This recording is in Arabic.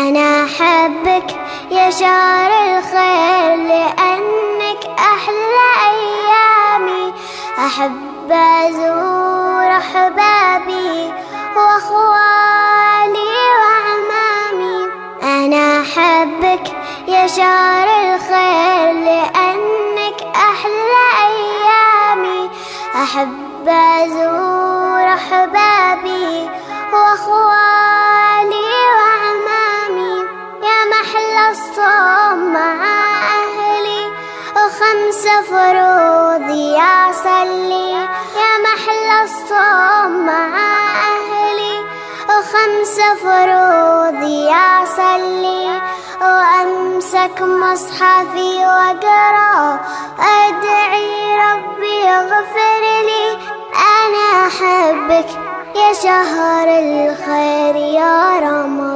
أنا أحبك يا شهر الخير لأنك أحلى أيامي. أحب أزور أحبابي وأخوالي وعمامي. أنا أحبك يا شهر الخير لأنك أحلى أيامي. أحب أزور أحبابي وأخوالي وعمامي. يا محلى الصوم مع أهلي و5 فروضي أصلي. يا محلى الصوم مع أهلي و5 فروضي أصلي. وأمسك مصحفي وأقرأ أدعي ربي يغفر لي. أنا أحبك يا شهر الخير يا رمضان.